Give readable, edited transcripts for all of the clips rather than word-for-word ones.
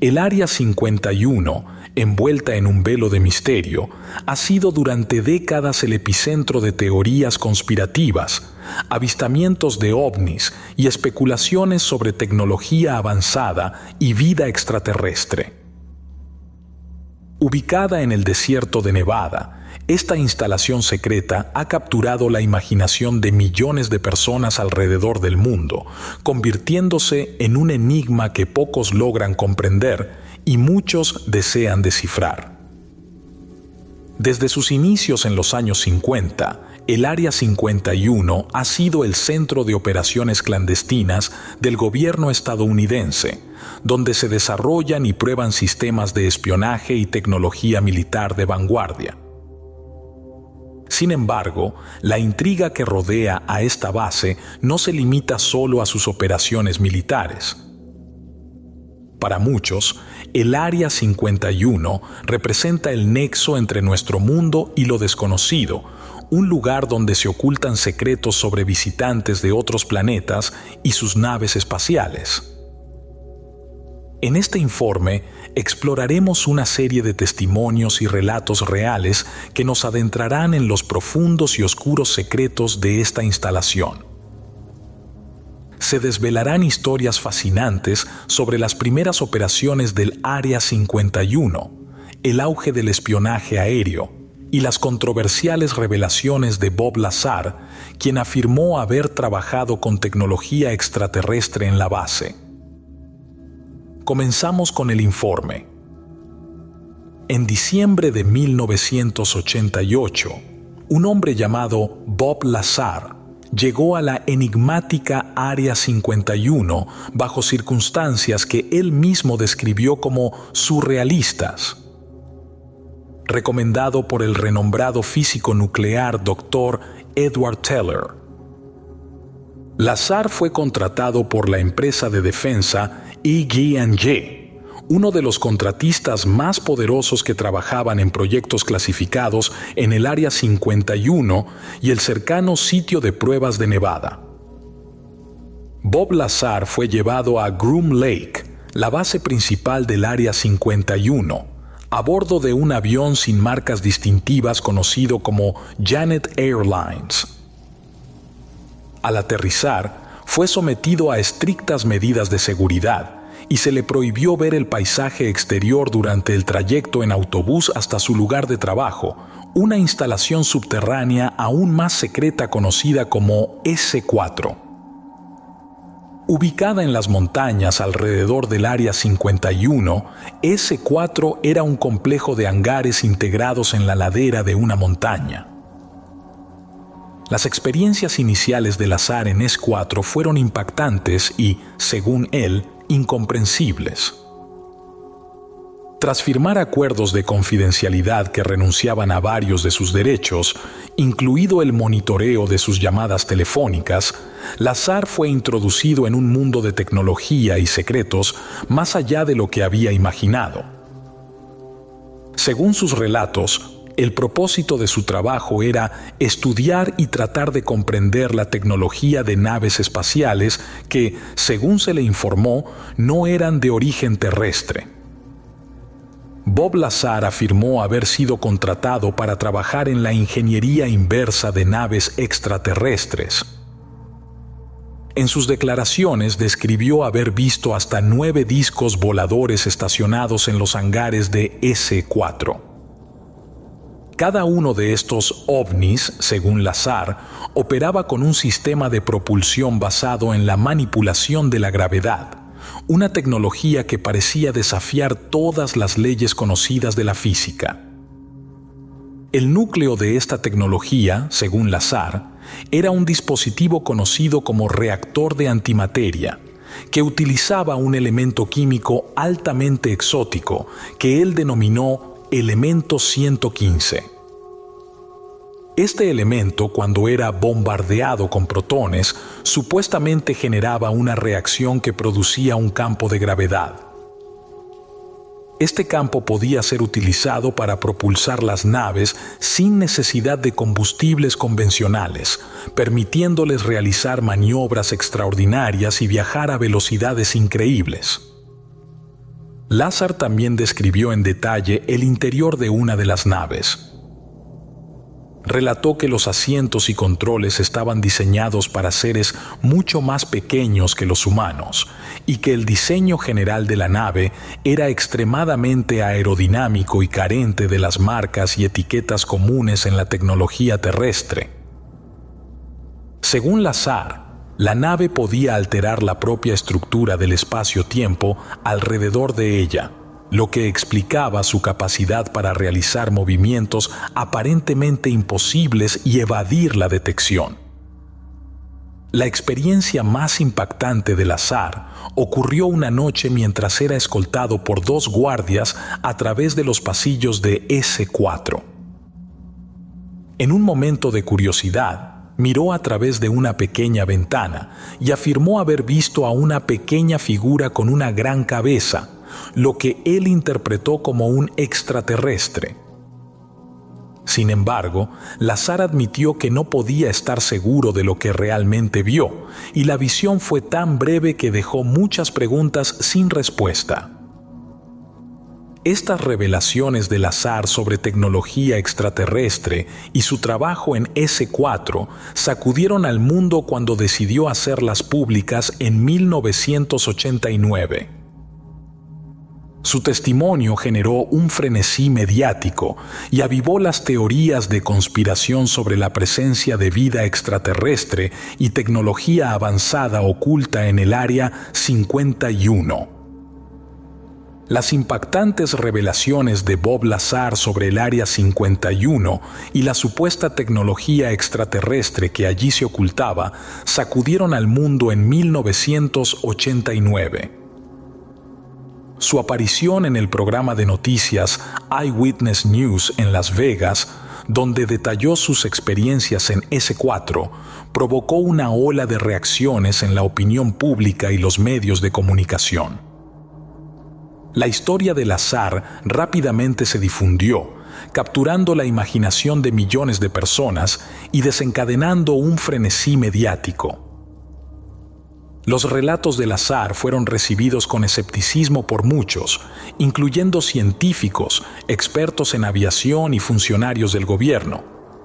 El Área 51, envuelta en un velo de misterio, ha sido durante décadas el epicentro de teorías conspirativas, avistamientos de ovnis y especulaciones sobre tecnología avanzada y vida extraterrestre. Ubicada en el desierto de Nevada, esta instalación secreta ha capturado la imaginación de millones de personas alrededor del mundo, convirtiéndose en un enigma que pocos logran comprender y muchos desean descifrar. Desde sus inicios en los años 50, el Área 51 ha sido el centro de operaciones clandestinas del gobierno estadounidense, donde se desarrollan y prueban sistemas de espionaje y tecnología militar de vanguardia. Sin embargo, la intriga que rodea a esta base no se limita solo a sus operaciones militares. Para muchos, el Área 51 representa el nexo entre nuestro mundo y lo desconocido, un lugar donde se ocultan secretos sobre visitantes de otros planetas y sus naves espaciales. En este informe exploraremos una serie de testimonios y relatos reales que nos adentrarán en los profundos y oscuros secretos de esta instalación. Se desvelarán historias fascinantes sobre las primeras operaciones del Área 51, el auge del espionaje aéreo y las controversiales revelaciones de Bob Lazar, quien afirmó haber trabajado con tecnología extraterrestre en la base. Comenzamos con el informe. En diciembre de 1988, un hombre llamado Bob Lazar llegó a la enigmática Área 51 bajo circunstancias que él mismo describió como surrealistas. Recomendado por el renombrado físico nuclear Dr. Edward Teller, Lazar fue contratado por la empresa de defensa EG&J, uno de los contratistas más poderosos que trabajaban en proyectos clasificados en el Área 51 y el cercano sitio de pruebas de Nevada. Bob Lazar fue llevado a Groom Lake, la base principal del Área 51, a bordo de un avión sin marcas distintivas conocido como Janet Airlines. Al aterrizar, fue sometido a estrictas medidas de seguridad y se le prohibió ver el paisaje exterior durante el trayecto en autobús hasta su lugar de trabajo, una instalación subterránea aún más secreta conocida como S4. Ubicada en las montañas alrededor del Área 51, S4 era un complejo de hangares integrados en la ladera de una montaña. Las experiencias iniciales de Lazar en S4 fueron impactantes y, según él, incomprensibles. Tras firmar acuerdos de confidencialidad que renunciaban a varios de sus derechos, incluido el monitoreo de sus llamadas telefónicas, Lazar fue introducido en un mundo de tecnología y secretos más allá de lo que había imaginado. Según sus relatos, el propósito de su trabajo era estudiar y tratar de comprender la tecnología de naves espaciales que, según se le informó, no eran de origen terrestre. Bob Lazar afirmó haber sido contratado para trabajar en la ingeniería inversa de naves extraterrestres. En sus declaraciones describió haber visto hasta 9 discos voladores estacionados en los hangares de S4. Cada uno de estos ovnis, según Lazar, operaba con un sistema de propulsión basado en la manipulación de la gravedad, una tecnología que parecía desafiar todas las leyes conocidas de la física. El núcleo de esta tecnología, según Lazar, era un dispositivo conocido como reactor de antimateria, que utilizaba un elemento químico altamente exótico que él denominó elemento 115. Este elemento, cuando era bombardeado con protones, supuestamente generaba una reacción que producía un campo de gravedad. Este campo podía ser utilizado para propulsar las naves sin necesidad de combustibles convencionales, permitiéndoles realizar maniobras extraordinarias y viajar a velocidades increíbles. Lazar también describió en detalle el interior de una de las naves. Relató que los asientos y controles estaban diseñados para seres mucho más pequeños que los humanos y que el diseño general de la nave era extremadamente aerodinámico y carente de las marcas y etiquetas comunes en la tecnología terrestre. Según Lazar, la nave podía alterar la propia estructura del espacio-tiempo alrededor de ella, lo que explicaba su capacidad para realizar movimientos aparentemente imposibles y evadir la detección. La experiencia más impactante de Lazar ocurrió una noche mientras era escoltado por 2 guardias a través de los pasillos de S4. En un momento de curiosidad, miró a través de una pequeña ventana y afirmó haber visto a una pequeña figura con una gran cabeza, lo que él interpretó como un extraterrestre. Sin embargo, Lazar admitió que no podía estar seguro de lo que realmente vio, y la visión fue tan breve que dejó muchas preguntas sin respuesta. Estas revelaciones de Lazar sobre tecnología extraterrestre y su trabajo en S4 sacudieron al mundo cuando decidió hacerlas públicas en 1989. Su testimonio generó un frenesí mediático y avivó las teorías de conspiración sobre la presencia de vida extraterrestre y tecnología avanzada oculta en el Área 51. Las impactantes revelaciones de Bob Lazar sobre el Área 51 y la supuesta tecnología extraterrestre que allí se ocultaba sacudieron al mundo en 1989. Su aparición en el programa de noticias Eyewitness News en Las Vegas, donde detalló sus experiencias en S4, provocó una ola de reacciones en la opinión pública y los medios de comunicación. La historia de Lazar rápidamente se difundió, capturando la imaginación de millones de personas y desencadenando un frenesí mediático. Los relatos de Lazar fueron recibidos con escepticismo por muchos, incluyendo científicos, expertos en aviación y funcionarios del gobierno.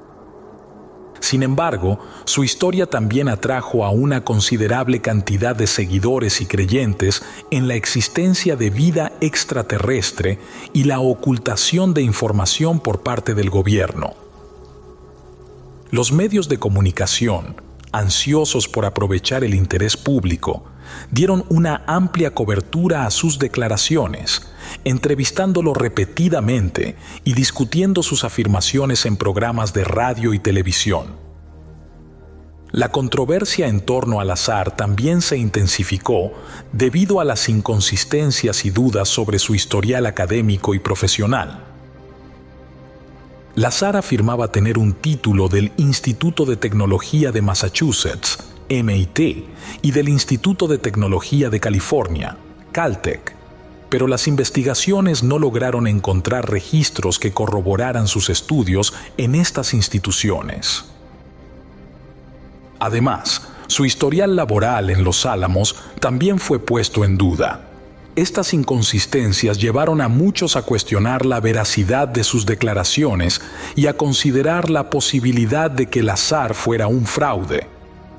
Sin embargo, su historia también atrajo a una considerable cantidad de seguidores y creyentes en la existencia de vida extraterrestre y la ocultación de información por parte del gobierno. Los medios de comunicación, ansiosos por aprovechar el interés público, dieron una amplia cobertura a sus declaraciones, entrevistándolo repetidamente y discutiendo sus afirmaciones en programas de radio y televisión. La controversia en torno a Lazar también se intensificó debido a las inconsistencias y dudas sobre su historial académico y profesional. Lazar afirmaba tener un título del Instituto de Tecnología de Massachusetts, MIT, y del Instituto de Tecnología de California, Caltech, pero las investigaciones no lograron encontrar registros que corroboraran sus estudios en estas instituciones. Además, su historial laboral en Los Álamos también fue puesto en duda. Estas inconsistencias llevaron a muchos a cuestionar la veracidad de sus declaraciones y a considerar la posibilidad de que Lazar fuera un fraude.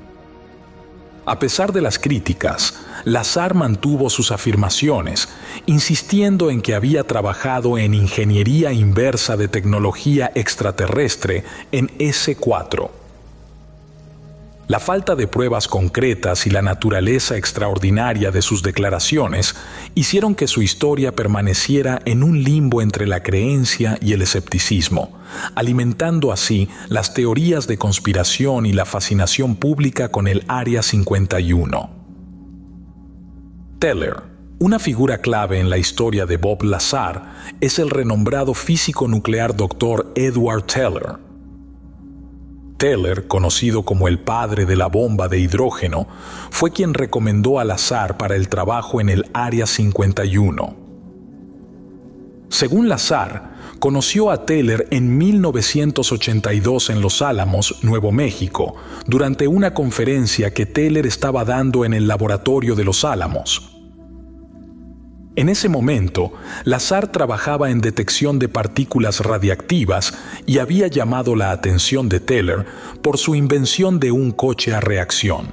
A pesar de las críticas, Lazar mantuvo sus afirmaciones, insistiendo en que había trabajado en ingeniería inversa de tecnología extraterrestre en S4. La falta de pruebas concretas y la naturaleza extraordinaria de sus declaraciones hicieron que su historia permaneciera en un limbo entre la creencia y el escepticismo, alimentando así las teorías de conspiración y la fascinación pública con el Área 51. Teller, una figura clave en la historia de Bob Lazar, es el renombrado físico nuclear Dr. Edward Teller. Teller, conocido como el padre de la bomba de hidrógeno, fue quien recomendó a Lazar para el trabajo en el Área 51. Según Lazar, conoció a Teller en 1982 en Los Álamos, Nuevo México, durante una conferencia que Teller estaba dando en el laboratorio de Los Álamos. En ese momento, Lazar trabajaba en detección de partículas radiactivas y había llamado la atención de Teller por su invención de un coche a reacción.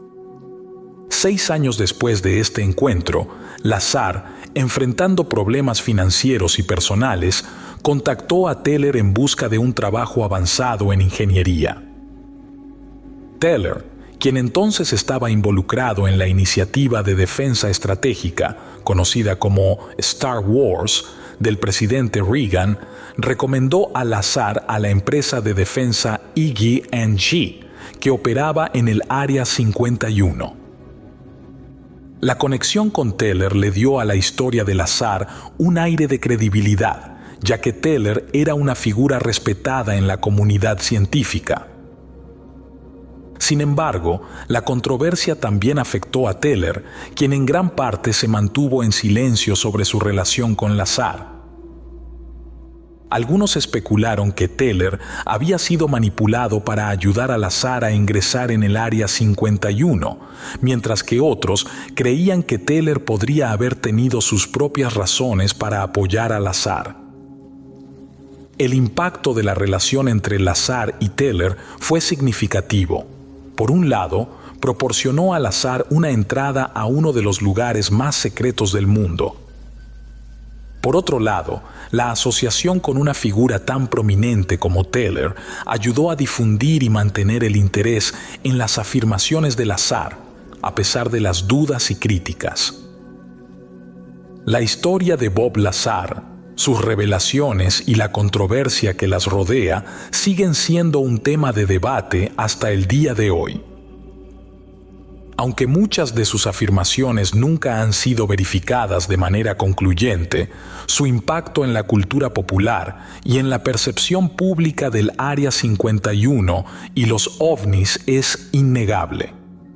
6 años después de este encuentro, Lazar, enfrentando problemas financieros y personales, contactó a Teller en busca de un trabajo avanzado en ingeniería. Teller, quien entonces estaba involucrado en la iniciativa de defensa estratégica, conocida como Star Wars, del presidente Reagan, recomendó a Lazar a la empresa de defensa IG&G, que operaba en el Área 51. La conexión con Teller le dio a la historia de Lazar un aire de credibilidad, ya que Teller era una figura respetada en la comunidad científica. Sin embargo, la controversia también afectó a Teller, quien en gran parte se mantuvo en silencio sobre su relación con Lazar. Algunos especularon que Teller había sido manipulado para ayudar a Lazar a ingresar en el Área 51, mientras que otros creían que Teller podría haber tenido sus propias razones para apoyar a Lazar. El impacto de la relación entre Lazar y Teller fue significativo. Por un lado, proporcionó a Lazar una entrada a uno de los lugares más secretos del mundo. Por otro lado, la asociación con una figura tan prominente como Teller ayudó a difundir y mantener el interés en las afirmaciones de Lazar, a pesar de las dudas y críticas. La historia de Bob Lazar, sus revelaciones y la controversia que las rodea siguen siendo un tema de debate hasta el día de hoy. Aunque muchas de sus afirmaciones nunca han sido verificadas de manera concluyente, su impacto en la cultura popular y en la percepción pública del Área 51 y los ovnis es innegable.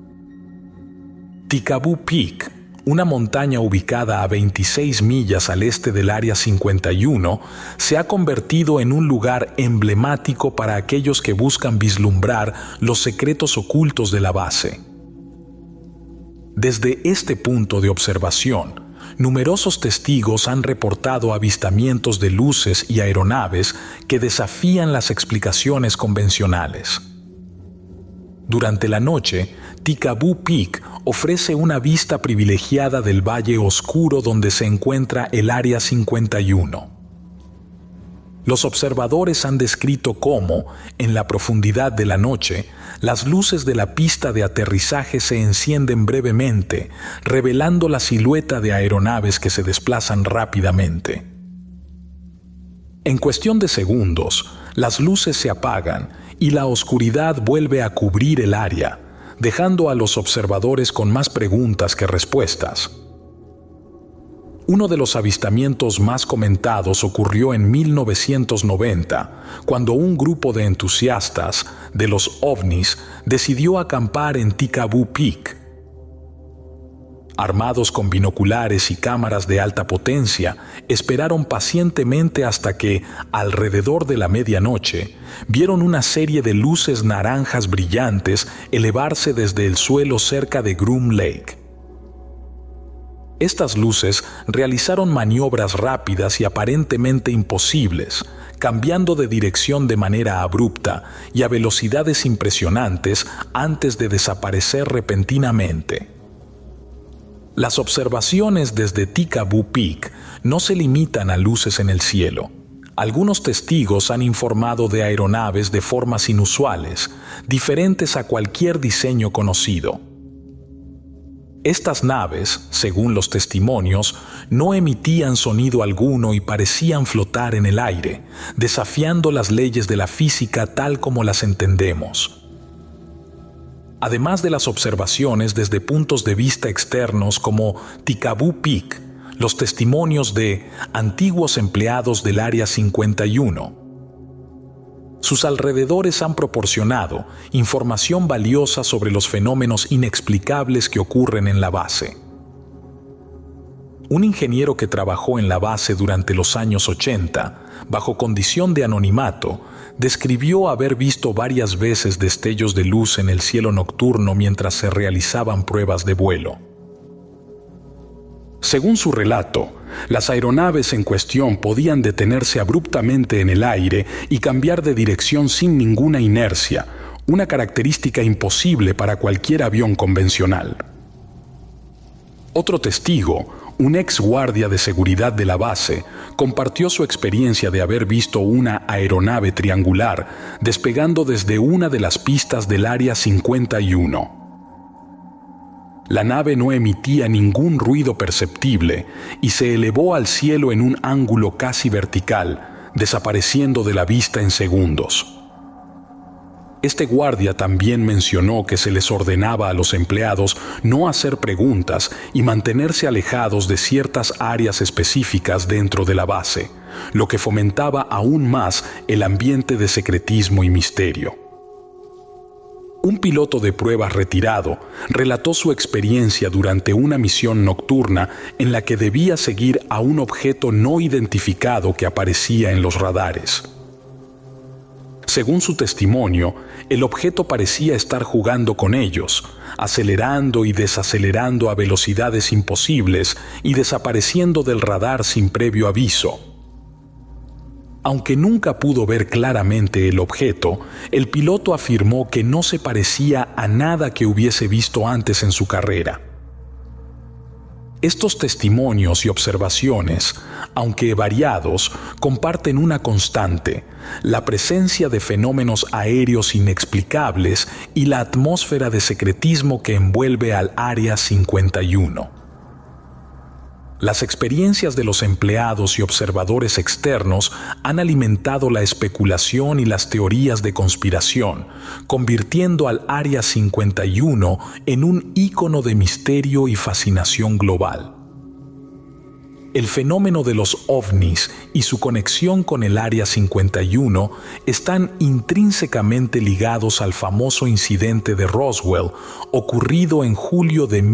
Tikaboo Peak, una montaña ubicada a 26 millas al este del Área 51, se ha convertido en un lugar emblemático para aquellos que buscan vislumbrar los secretos ocultos de la base. Desde este punto de observación, numerosos testigos han reportado avistamientos de luces y aeronaves que desafían las explicaciones convencionales. Durante la noche, Tikaboo Peak ofrece una vista privilegiada del valle oscuro donde se encuentra el Área 51. Los observadores han descrito cómo, en la profundidad de la noche, las luces de la pista de aterrizaje se encienden brevemente, revelando la silueta de aeronaves que se desplazan rápidamente. En cuestión de segundos, las luces se apagan y la oscuridad vuelve a cubrir el área, dejando a los observadores con más preguntas que respuestas. Uno de los avistamientos más comentados ocurrió en 1990, cuando un grupo de entusiastas de los ovnis decidió acampar en Tikaboo Peak. Armados con binoculares y cámaras de alta potencia, esperaron pacientemente hasta que, alrededor de la medianoche, vieron una serie de luces naranjas brillantes elevarse desde el suelo cerca de Groom Lake. Estas luces realizaron maniobras rápidas y aparentemente imposibles, cambiando de dirección de manera abrupta y a velocidades impresionantes antes de desaparecer repentinamente. Las observaciones desde Tikaboo Peak no se limitan a luces en el cielo. Algunos testigos han informado de aeronaves de formas inusuales, diferentes a cualquier diseño conocido. Estas naves, según los testimonios, no emitían sonido alguno y parecían flotar en el aire, desafiando las leyes de la física tal como las entendemos. Además de las observaciones desde puntos de vista externos como Tikaboo Peak, los testimonios de antiguos empleados del Área 51. Sus alrededores han proporcionado información valiosa sobre los fenómenos inexplicables que ocurren en la base. Un ingeniero que trabajó en la base durante los años 80, bajo condición de anonimato, describió haber visto varias veces destellos de luz en el cielo nocturno mientras se realizaban pruebas de vuelo. Según su relato, las aeronaves en cuestión podían detenerse abruptamente en el aire y cambiar de dirección sin ninguna inercia, una característica imposible para cualquier avión convencional. Otro testigo, un ex guardia de seguridad de la base, compartió su experiencia de haber visto una aeronave triangular despegando desde una de las pistas del Área 51. La nave no emitía ningún ruido perceptible y se elevó al cielo en un ángulo casi vertical, desapareciendo de la vista en segundos. Este guardia también mencionó que se les ordenaba a los empleados no hacer preguntas y mantenerse alejados de ciertas áreas específicas dentro de la base, lo que fomentaba aún más el ambiente de secretismo y misterio. Un piloto de pruebas retirado relató su experiencia durante una misión nocturna en la que debía seguir a un objeto no identificado que aparecía en los radares. Según su testimonio, el objeto parecía estar jugando con ellos, acelerando y desacelerando a velocidades imposibles y desapareciendo del radar sin previo aviso. Aunque nunca pudo ver claramente el objeto, el piloto afirmó que no se parecía a nada que hubiese visto antes en su carrera. Estos testimonios y observaciones, aunque variados, comparten una constante: la presencia de fenómenos aéreos inexplicables y la atmósfera de secretismo que envuelve al Área 51. Las experiencias de los empleados y observadores externos han alimentado la especulación y las teorías de conspiración, convirtiendo al Área 51 en un ícono de misterio y fascinación global. El fenómeno de los ovnis y su conexión con el Área 51 están intrínsecamente ligados al famoso incidente de Roswell, ocurrido en julio de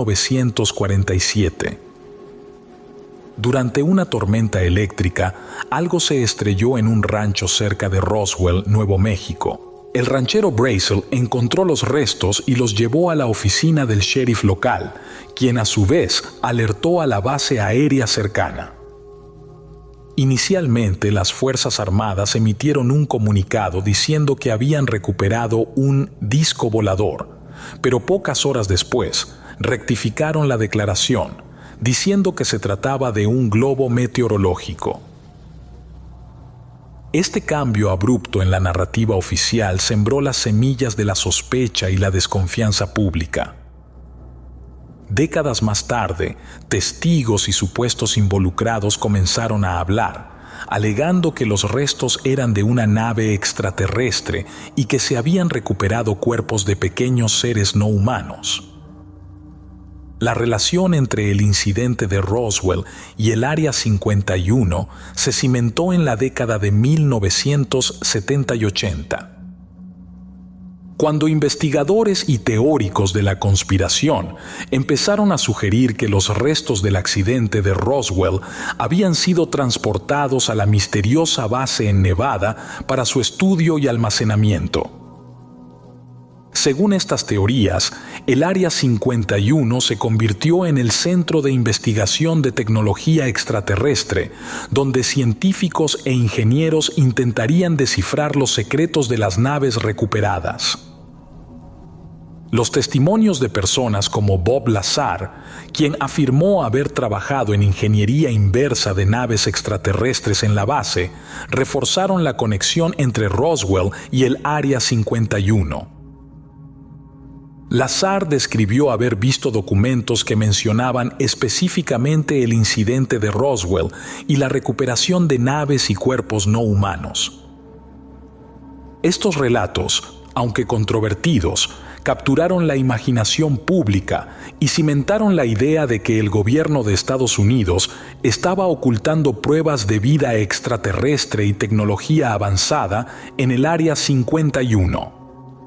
1947. Durante una tormenta eléctrica, algo se estrelló en un rancho cerca de Roswell, Nuevo México. El ranchero Brazel encontró los restos y los llevó a la oficina del sheriff local, quien a su vez alertó a la base aérea cercana. Inicialmente, las Fuerzas Armadas emitieron un comunicado diciendo que habían recuperado un disco volador, pero pocas horas después rectificaron la declaración, diciendo que se trataba de un globo meteorológico. Este cambio abrupto en la narrativa oficial sembró las semillas de la sospecha y la desconfianza pública. Décadas más tarde, testigos y supuestos involucrados comenzaron a hablar, alegando que los restos eran de una nave extraterrestre y que se habían recuperado cuerpos de pequeños seres no humanos. La relación entre el incidente de Roswell y el Área 51 se cimentó en la década de 1970 y 80. Cuando investigadores y teóricos de la conspiración empezaron a sugerir que los restos del accidente de Roswell habían sido transportados a la misteriosa base en Nevada para su estudio y almacenamiento. Según estas teorías, el Área 51 se convirtió en el centro de investigación de tecnología extraterrestre, donde científicos e ingenieros intentarían descifrar los secretos de las naves recuperadas. Los testimonios de personas como Bob Lazar, quien afirmó haber trabajado en ingeniería inversa de naves extraterrestres en la base, reforzaron la conexión entre Roswell y el Área 51. Lazar describió haber visto documentos que mencionaban específicamente el incidente de Roswell y la recuperación de naves y cuerpos no humanos. Estos relatos, aunque controvertidos, capturaron la imaginación pública y cimentaron la idea de que el gobierno de Estados Unidos estaba ocultando pruebas de vida extraterrestre y tecnología avanzada en el Área 51.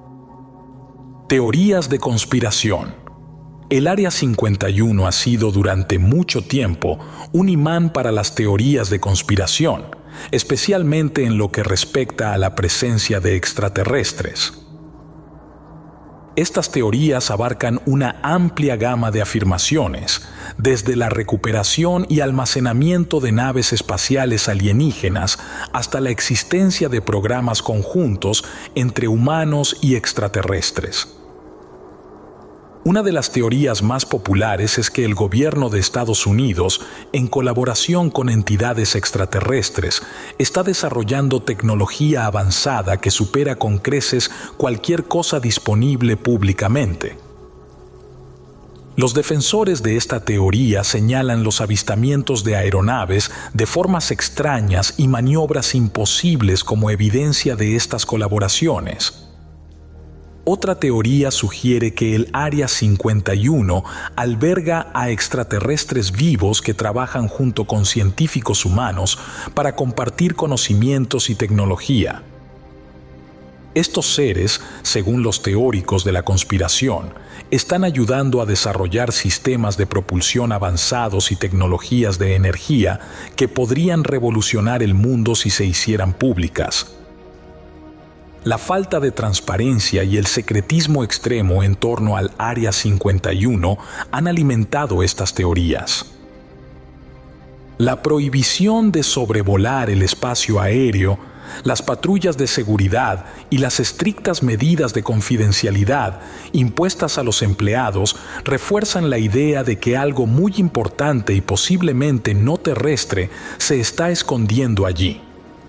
Teorías de conspiración. El Área 51 ha sido durante mucho tiempo un imán para las teorías de conspiración, especialmente en lo que respecta a la presencia de extraterrestres. Estas teorías abarcan una amplia gama de afirmaciones, desde la recuperación y almacenamiento de naves espaciales alienígenas hasta la existencia de programas conjuntos entre humanos y extraterrestres. Una de las teorías más populares es que el gobierno de Estados Unidos, en colaboración con entidades extraterrestres, está desarrollando tecnología avanzada que supera con creces cualquier cosa disponible públicamente. Los defensores de esta teoría señalan los avistamientos de aeronaves de formas extrañas y maniobras imposibles como evidencia de estas colaboraciones. Otra teoría sugiere que el Área 51 alberga a extraterrestres vivos que trabajan junto con científicos humanos para compartir conocimientos y tecnología. Estos seres, según los teóricos de la conspiración, están ayudando a desarrollar sistemas de propulsión avanzados y tecnologías de energía que podrían revolucionar el mundo si se hicieran públicas. La falta de transparencia y el secretismo extremo en torno al Área 51 han alimentado estas teorías. La prohibición de sobrevolar el espacio aéreo, las patrullas de seguridad y las estrictas medidas de confidencialidad impuestas a los empleados refuerzan la idea de que algo muy importante y posiblemente no terrestre se está escondiendo allí.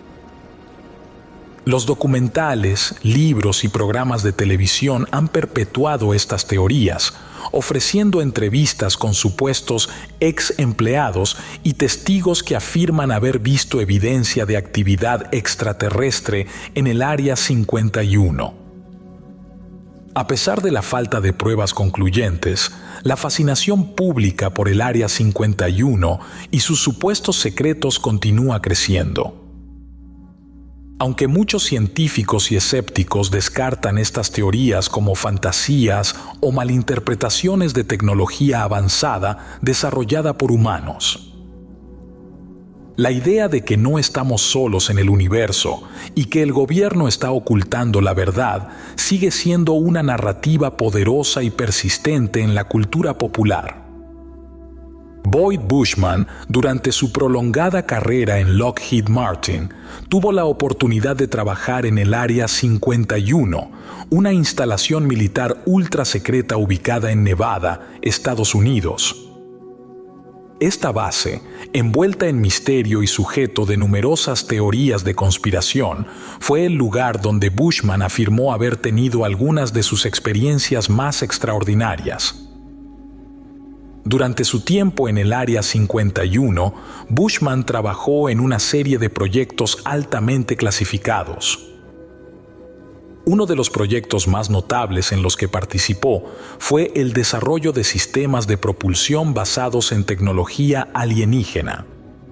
Los documentales, libros y programas de televisión han perpetuado estas teorías, ofreciendo entrevistas con supuestos ex empleados y testigos que afirman haber visto evidencia de actividad extraterrestre en el Área 51. A pesar de la falta de pruebas concluyentes, la fascinación pública por el Área 51 y sus supuestos secretos continúa creciendo. Aunque muchos científicos y escépticos descartan estas teorías como fantasías o malinterpretaciones de tecnología avanzada desarrollada por humanos. La idea de que no estamos solos en el universo y que el gobierno está ocultando la verdad sigue siendo una narrativa poderosa y persistente en la cultura popular. Boyd Bushman, durante su prolongada carrera en Lockheed Martin, tuvo la oportunidad de trabajar en el Área 51, una instalación militar ultra secreta ubicada en Nevada, Estados Unidos. Esta base, envuelta en misterio y sujeto de numerosas teorías de conspiración, fue el lugar donde Bushman afirmó haber tenido algunas de sus experiencias más extraordinarias. Durante su tiempo en el Área 51, Bushman trabajó en una serie de proyectos altamente clasificados. Uno de los proyectos más notables en los que participó fue el desarrollo de sistemas de propulsión basados en tecnología alienígena.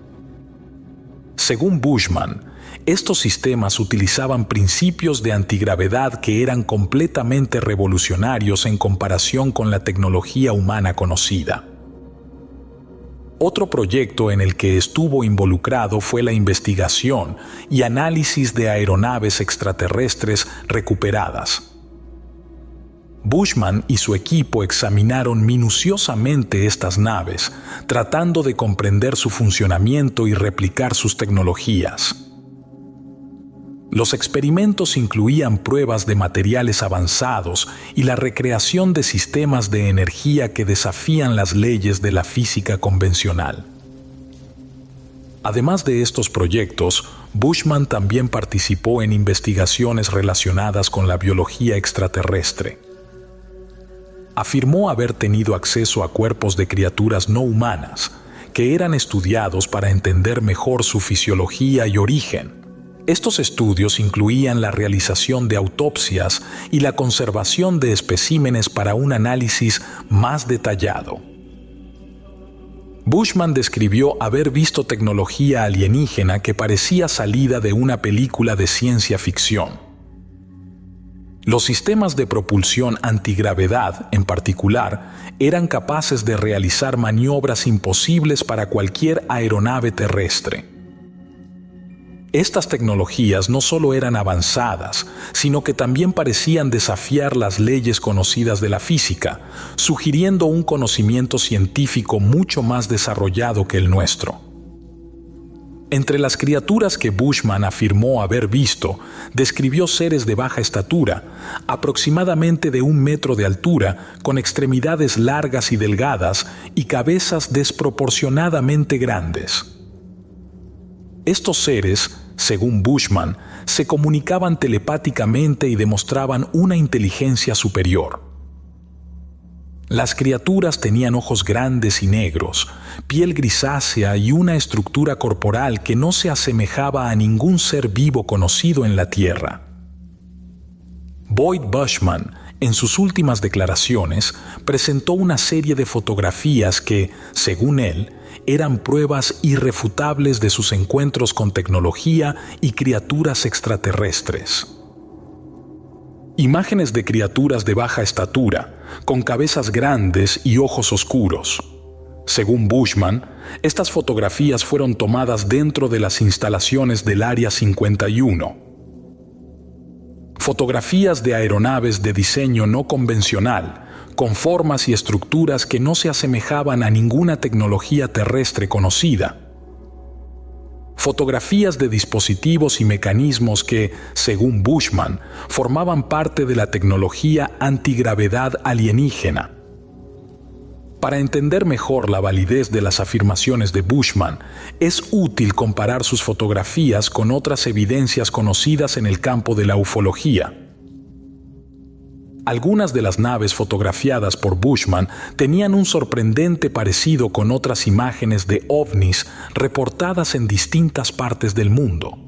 Según Bushman, estos sistemas utilizaban principios de antigravedad que eran completamente revolucionarios en comparación con la tecnología humana conocida. Otro proyecto en el que estuvo involucrado fue la investigación y análisis de aeronaves extraterrestres recuperadas. Bushman y su equipo examinaron minuciosamente estas naves, tratando de comprender su funcionamiento y replicar sus tecnologías. Los experimentos incluían pruebas de materiales avanzados y la recreación de sistemas de energía que desafían las leyes de la física convencional. Además de estos proyectos, Bushman también participó en investigaciones relacionadas con la biología extraterrestre. Afirmó haber tenido acceso a cuerpos de criaturas no humanas, que eran estudiados para entender mejor su fisiología y origen. Estos estudios incluían la realización de autopsias y la conservación de especímenes para un análisis más detallado. Bushman describió haber visto tecnología alienígena que parecía salida de una película de ciencia ficción. Los sistemas de propulsión antigravedad, en particular, eran capaces de realizar maniobras imposibles para cualquier aeronave terrestre. Estas tecnologías no solo eran avanzadas, sino que también parecían desafiar las leyes conocidas de la física, sugiriendo un conocimiento científico mucho más desarrollado que el nuestro. Entre las criaturas que Bushman afirmó haber visto, describió seres de baja estatura, aproximadamente de 1 metro de altura, con extremidades largas y delgadas y cabezas desproporcionadamente grandes. Estos seres, según Bushman, se comunicaban telepáticamente y demostraban una inteligencia superior. Las criaturas tenían ojos grandes y negros, piel grisácea y una estructura corporal que no se asemejaba a ningún ser vivo conocido en la Tierra. Boyd Bushman, en sus últimas declaraciones, presentó una serie de fotografías que, según él, eran pruebas irrefutables de sus encuentros con tecnología y criaturas extraterrestres. Imágenes de criaturas de baja estatura, con cabezas grandes y ojos oscuros. Según Bushman, estas fotografías fueron tomadas dentro de las instalaciones del Área 51. Fotografías de aeronaves de diseño no convencional, con formas y estructuras que no se asemejaban a ninguna tecnología terrestre conocida. Fotografías de dispositivos y mecanismos que, según Bushman, formaban parte de la tecnología antigravedad alienígena. Para entender mejor la validez de las afirmaciones de Bushman, es útil comparar sus fotografías con otras evidencias conocidas en el campo de la ufología. Algunas de las naves fotografiadas por Bushman tenían un sorprendente parecido con otras imágenes de ovnis reportadas en distintas partes del mundo.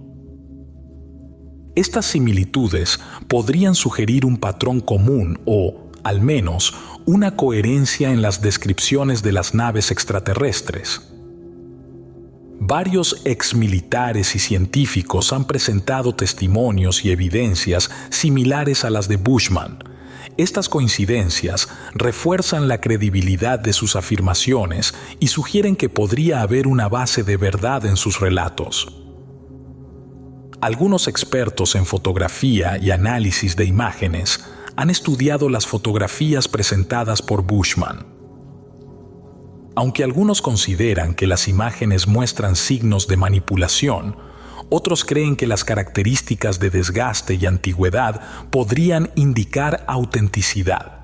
Estas similitudes podrían sugerir un patrón común o, al menos, una coherencia en las descripciones de las naves extraterrestres. Varios exmilitares y científicos han presentado testimonios y evidencias similares a las de Bushman. Estas coincidencias refuerzan la credibilidad de sus afirmaciones y sugieren que podría haber una base de verdad en sus relatos. Algunos expertos en fotografía y análisis de imágenes han estudiado las fotografías presentadas por Bushman. Aunque algunos consideran que las imágenes muestran signos de manipulación, otros creen que las características de desgaste y antigüedad podrían indicar autenticidad.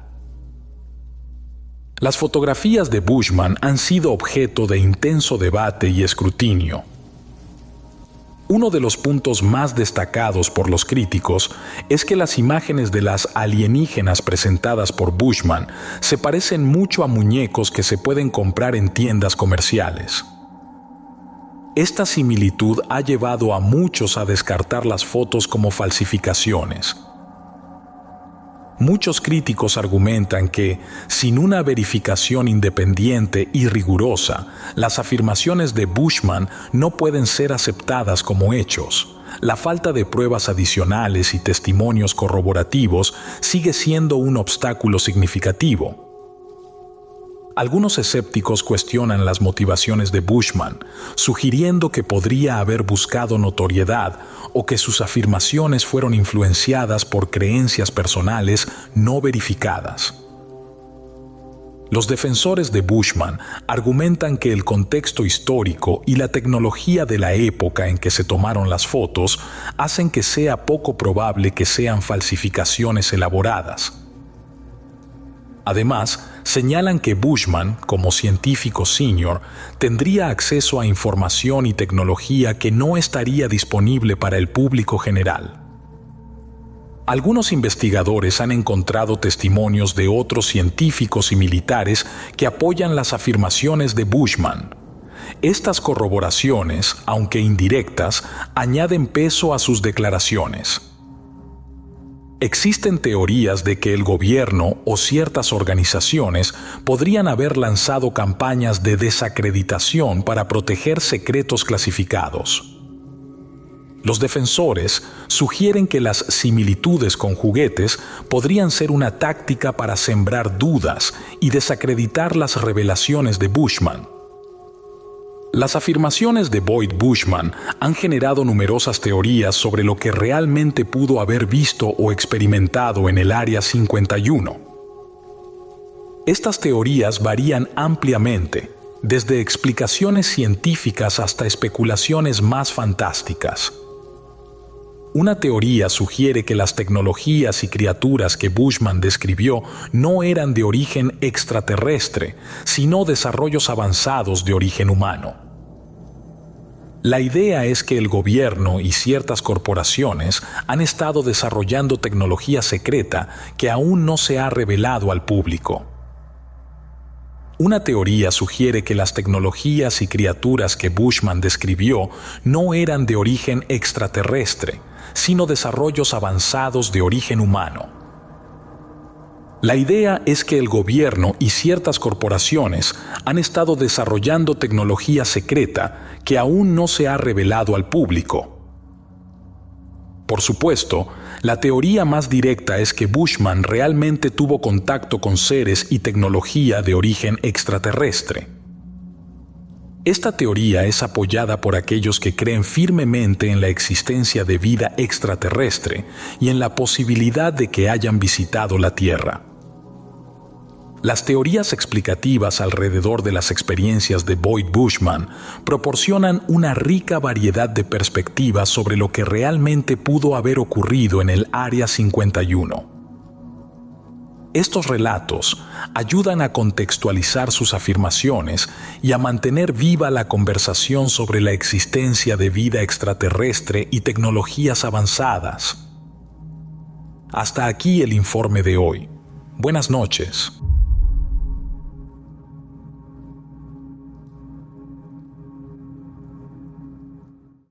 Las fotografías de Bushman han sido objeto de intenso debate y escrutinio. Uno de los puntos más destacados por los críticos es que las imágenes de las alienígenas presentadas por Bushman se parecen mucho a muñecos que se pueden comprar en tiendas comerciales. Esta similitud ha llevado a muchos a descartar las fotos como falsificaciones. Muchos críticos argumentan que, sin una verificación independiente y rigurosa, las afirmaciones de Bushman no pueden ser aceptadas como hechos. La falta de pruebas adicionales y testimonios corroborativos sigue siendo un obstáculo significativo. Algunos escépticos cuestionan las motivaciones de Bushman, sugiriendo que podría haber buscado notoriedad o que sus afirmaciones fueron influenciadas por creencias personales no verificadas. Los defensores de Bushman argumentan que el contexto histórico y la tecnología de la época en que se tomaron las fotos hacen que sea poco probable que sean falsificaciones elaboradas. Además, señalan que Bushman, como científico senior, tendría acceso a información y tecnología que no estaría disponible para el público general. Algunos investigadores han encontrado testimonios de otros científicos y militares que apoyan las afirmaciones de Bushman. Estas corroboraciones, aunque indirectas, añaden peso a sus declaraciones. Existen teorías de que el gobierno o ciertas organizaciones podrían haber lanzado campañas de desacreditación para proteger secretos clasificados. Los defensores sugieren que las similitudes con juguetes podrían ser una táctica para sembrar dudas y desacreditar las revelaciones de Bushman. Las afirmaciones de Boyd Bushman han generado numerosas teorías sobre lo que realmente pudo haber visto o experimentado en el Área 51. Estas teorías varían ampliamente, desde explicaciones científicas hasta especulaciones más fantásticas. Una teoría sugiere que las tecnologías y criaturas que Bushman describió no eran de origen extraterrestre, sino desarrollos avanzados de origen humano. La idea es que el gobierno y ciertas corporaciones han estado desarrollando tecnología secreta que aún no se ha revelado al público. Una teoría sugiere que las tecnologías y criaturas que Bushman describió no eran de origen extraterrestre, sino desarrollos avanzados de origen humano. La idea es que el gobierno y ciertas corporaciones han estado desarrollando tecnología secreta que aún no se ha revelado al público. Por supuesto, la teoría más directa es que Bushman realmente tuvo contacto con seres y tecnología de origen extraterrestre. Esta teoría es apoyada por aquellos que creen firmemente en la existencia de vida extraterrestre y en la posibilidad de que hayan visitado la Tierra. Las teorías explicativas alrededor de las experiencias de Boyd Bushman proporcionan una rica variedad de perspectivas sobre lo que realmente pudo haber ocurrido en el Área 51. Estos relatos ayudan a contextualizar sus afirmaciones y a mantener viva la conversación sobre la existencia de vida extraterrestre y tecnologías avanzadas. Hasta aquí el informe de hoy. Buenas noches.